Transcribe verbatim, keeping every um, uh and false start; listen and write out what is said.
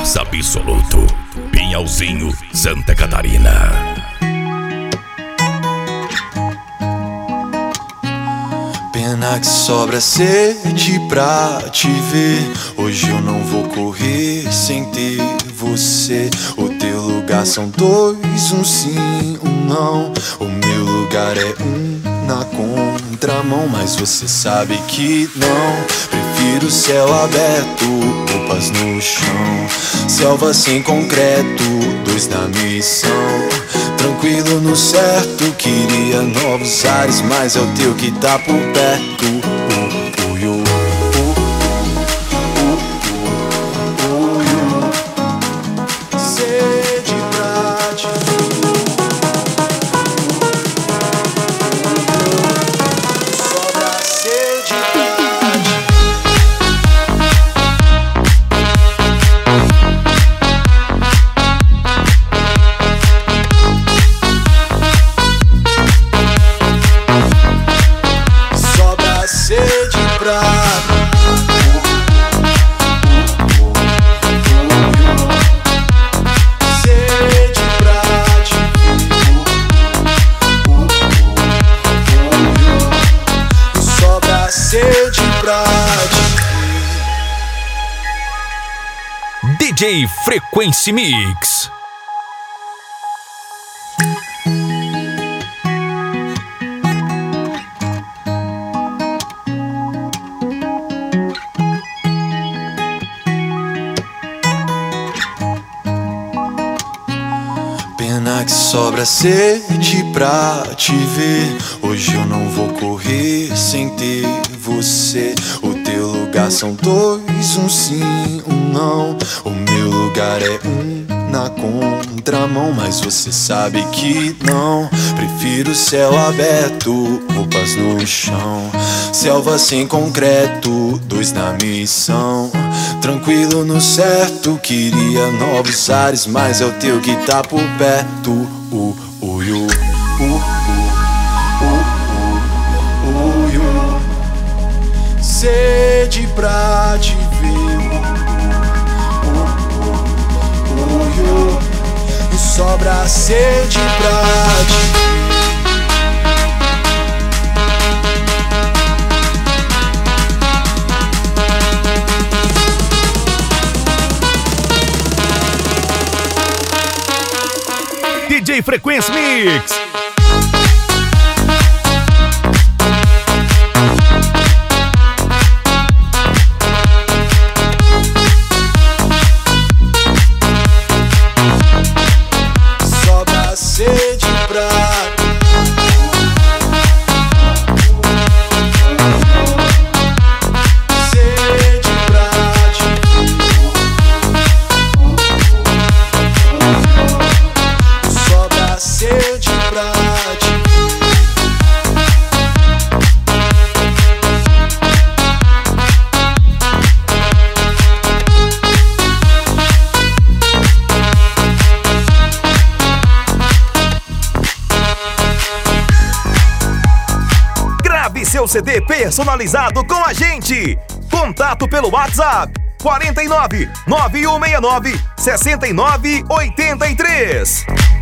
sucesso absoluto. Pinhalzinho, Santa Catarina. Pena que sobra sede pra te ver. Hoje eu não vou correr sem ter você. O teu lugar são dois, um sim, um não. O meu lugar é um na contramão, mas você sabe que não. Prefiro céu aberto, roupas no chão. Selva sem concreto, dois na missão. Tranquilo no certo, queria novos ares, mas é o teu que tá por perto. uh, uh, uh, uh, uh, uh, uh. Sede pra te sobra sede pra D J Frequency Mix. Pena que sobra sede pra te ver. Hoje eu não vou correr sem ter você. O teu lugar são dois, um sim, um não. O meu lugar é um na contramão, mas você sabe que não. Prefiro céu aberto, roupas no chão. Selva sem concreto, dois na missão. Tranquilo no certo, queria novos ares, mas é o teu que tá por perto. uh, uh, uh, uh, uh, uh, uh, uh. Sede pra te ver. uh, uh, uh, uh. E sobra sede pra te ver. D J Frequency Mix. Sobra sede pra sede pra te sobra sede pra te. Grave seu C D personalizado com a gente. Contato pelo WhatsApp quatro nove nove um seis nove seis nove oito três.